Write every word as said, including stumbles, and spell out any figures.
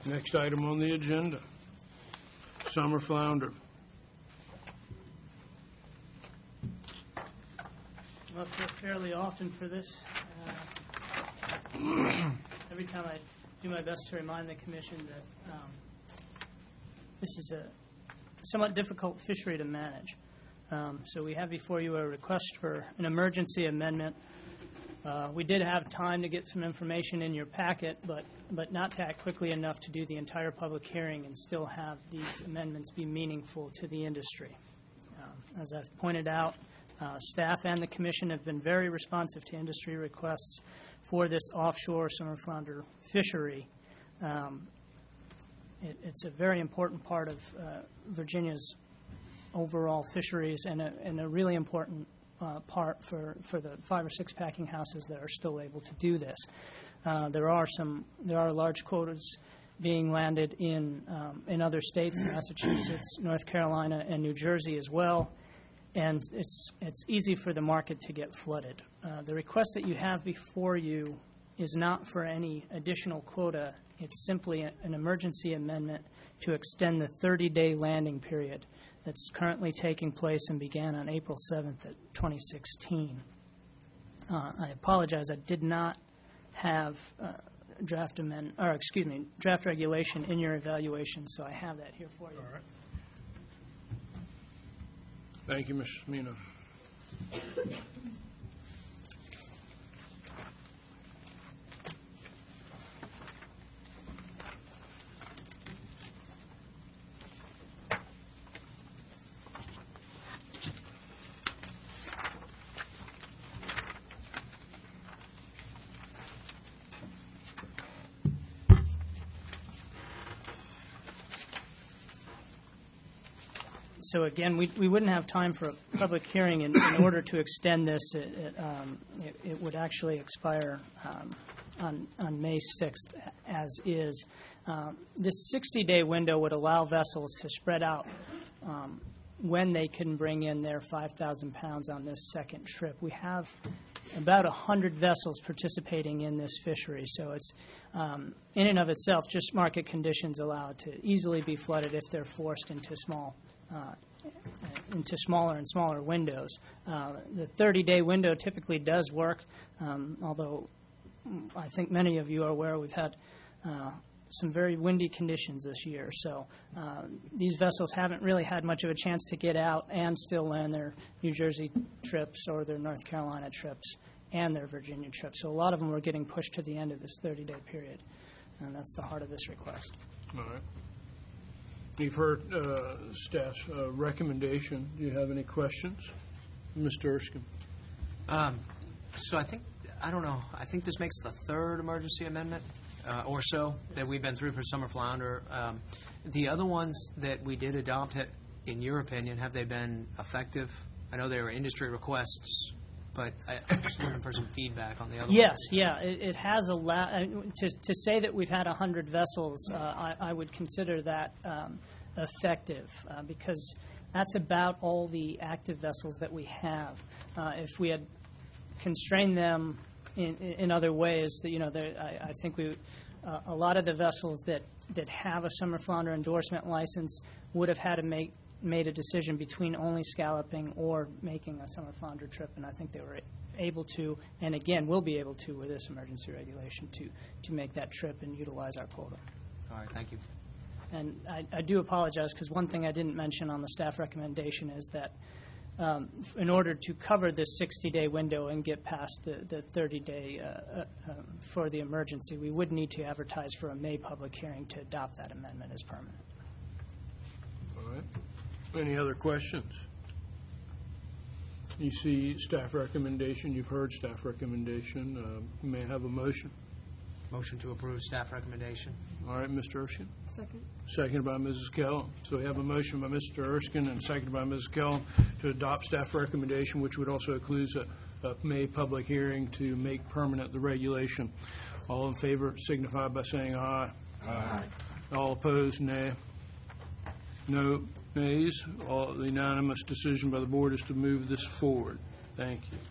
Next item on the agenda, summer flounder. I'm up here fairly often for this. Uh, every time I do my best to remind the Commission that um, this is a somewhat difficult fishery to manage. Um, so we have before you a request for an emergency amendment. Uh, we did have time to get some information in your packet, but, but not to act quickly enough to do the entire public hearing and still have these amendments be meaningful to the industry. Um, as I've pointed out, uh, staff and the Commission have been very responsive to industry requests for this offshore summer flounder fishery. Um, it, it's a very important part of uh, Virginia's overall fisheries and a, and a really important Uh, part for, for the five or six packing houses that are still able to do this. Uh, there are some, there are large quotas being landed in, um, in other states, Massachusetts, North Carolina, and New Jersey as well, and it's, it's easy for the market to get flooded. Uh, the request that you have before you is not for any additional quota. It's simply a, an emergency amendment to extend the thirty-day landing period that's currently taking place and began on April seventh of twenty sixteen. Uh, I apologize, I did not have uh, draft amendment, or excuse me, draft regulation in your evaluation, so I have that here for you. All right. Thank you, Mister Mina. So again, we, we wouldn't have time for a public hearing in, in order to extend this. It, it, um, it, it would actually expire um, on, on May sixth as is. Um, this sixty-day window would allow vessels to spread out um, when they can bring in their five thousand pounds on this second trip. We have about one hundred vessels participating in this fishery, so it's um, in and of itself, just market conditions allow it to easily be flooded if they're forced into small Uh, into smaller and smaller windows. Uh, the thirty-day window typically does work, um, although I think many of you are aware we've had uh, some very windy conditions this year. So uh, these vessels haven't really had much of a chance to get out and still land their New Jersey trips or their North Carolina trips and their Virginia trips. So a lot of them were getting pushed to the end of this thirty-day period, and that's the heart of this request. All right. You've heard uh, staff's uh, recommendation. Do you have any questions? Mister Erskine. Um, so I think, I don't know, I think this makes the third emergency amendment uh, or so that we've been through for summer flounder. Um, the other ones that we did adopt, in your opinion, have they been effective? I know they were industry requests, but I, I'm just looking for some feedback on the other Yes, ones. yeah, it, it has allowed, to, to say that we've had one hundred vessels, uh, I, I would consider that um, effective uh, because that's about all the active vessels that we have. Uh, if we had constrained them in, in other ways, that you know, there, I, I think we, uh, a lot of the vessels that, that have a summer flounder endorsement license would have had to make made a decision between only scalloping or making a summer flounder trip, and I think they were able to, and again, will be able to with this emergency regulation, to, to make that trip and utilize our quota. All right, thank you. And I, I do apologize, because one thing I didn't mention on the staff recommendation is that um, in order to cover this sixty-day window and get past the, the thirty-day uh, uh, uh, for the emergency, we would need to advertise for a May public hearing to adopt that amendment as permanent. All right. Any other questions? You see staff recommendation. You've heard staff recommendation. Uh, you may have a motion. Motion to approve staff recommendation. All right, Mister Erskine. Second. Seconded by Missus Kellum. So we have a motion by Mister Erskine and seconded by Missus Kellum to adopt staff recommendation, which would also include a, a May public hearing to make permanent the regulation. All in favor signify by saying aye. Aye. All opposed, nay. No nays. All, the unanimous decision by the board is to move this forward. Thank you.